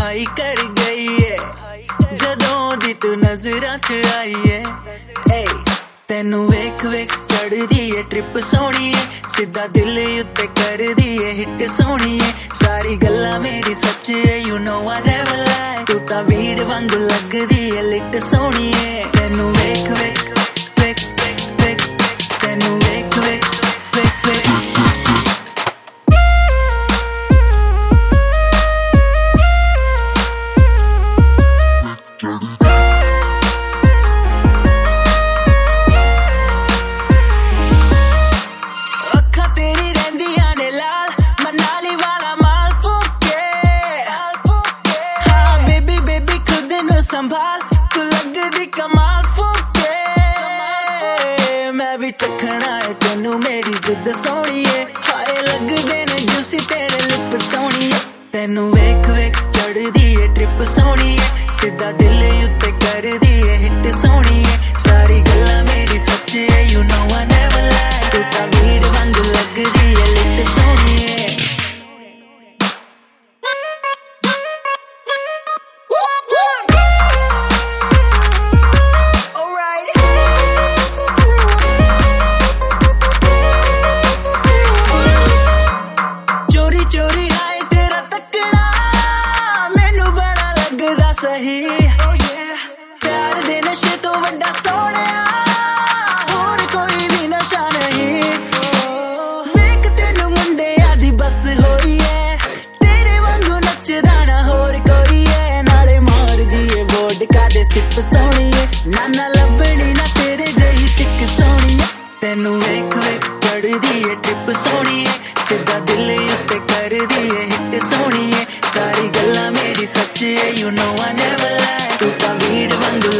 High कर गई है जदों दी तू नजरां च आई है। तेनू वेख वेख चढ़दी है ट्रिप सोहणीए, सीधा दिल उत्ते करदी है हिट सोहणीए। सारी गल्लां मेरी सच है, you know I never lie. तू तां भीड़ वांगू लगदी है लिट सोहणीए। तेनू वेख वेख वेख वेख, तेनू वेख वेख वेख वेख। संभाल तू लगदी कमाल फूके, मैं भी चखना है तेनू मेरी जिद सोहणीए। हाय लगदे ने जूसी तेरे लिप सोहणीए। तेनू वेख वेख चढ़दी है ट्रिप सोहणीए, सीधा दिल उत्ते करदी है हिट सोहणीए। सारी गल्लां मेरी सच है, you know I never lie. तू तां भीड़ वांगू लगदी है लिट सोहणीए। चोरी आए तेरा तकड़ा मैनू बड़ा लगदा सही। प्यार दे नशे तो वड्डा सोहणिया होर कोई भी नशा नहीं। वेख तेनू मुंडिया दी बस होई है, तेरे वांगू नचदा ना होर कोई है। नाले मार जीए वोडका दे सिप सोहणीए, नाना लभणी ना तेरे जही चिक सोहणीए। तेनू वेख वेख चढ़दी है ट्रिप सोहणीए, सीधा दिल उत्ते करदी है हिट सोहणीए। सारी गल्लां मेरी सच है, you know I never lie. तू तां भीड़ वांगू